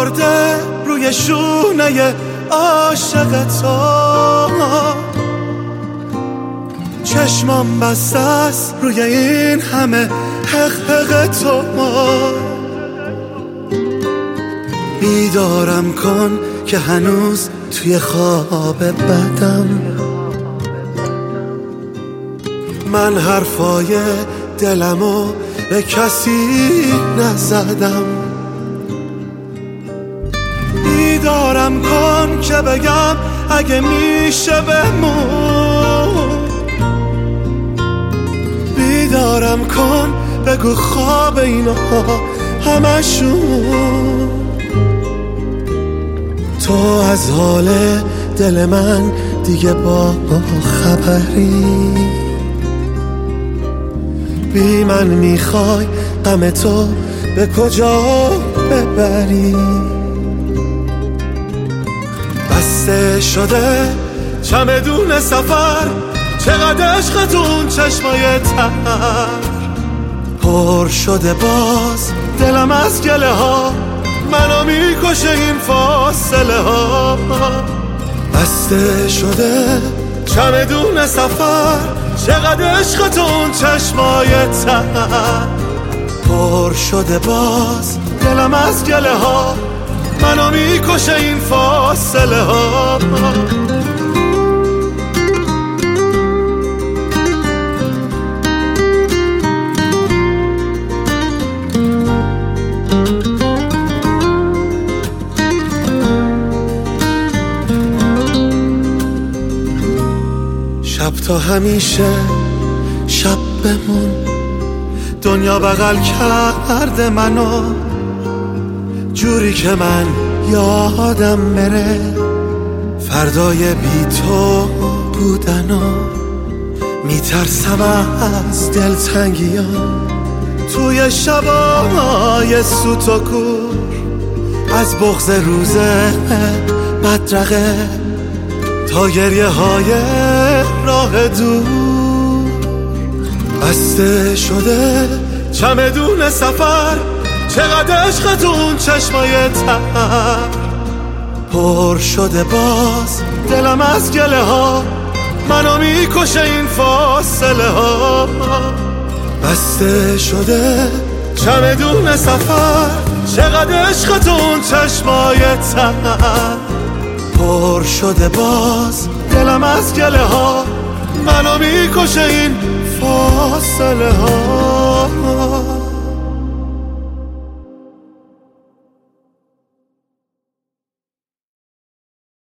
مرده روی شونه عاشق تو، چشمام بسته است روی این همه حق تو. بیدارم کن که هنوز توی خواب بدم، من حرفای دلمو به کسی نزدم. بیدارم کن که بگم اگه میشه بمون، بیدارم کن بگو خواب اینا همشون. تو از حال دل من دیگه با خبری، بی من میخوای غم تو به کجا ببری؟ بسته شده چمدون سفر، چقدر عشقتون چشمای تر، پر شده باز دلم از گله ها، منو میکشه این فاصله ها. بسته شده چمدون سفر، چقدر عشقتون چشمای تر، پر شده باز دلم از گله ها، منو میکشه این فاصله ها. شب تا همیشه شب بمون، دنیا بغل کرده منو جوری که من یادم بره فردای بی تو بودنو. میترسم از دلتنگیام توی شبای سوت و کور، از بغض روز بدرقه تا گریه های راه دور. بسته شده چمدون سفر، چقدر عشقتون چشمای تر، پر شده باز دلم از گله ها، منو میکشه این فاصله ها. بسته شده چمدون سفر، چقدر عشقتون چشمای تر، پر شده باز دلم از گله ها، منو میکشه این فاصله ها.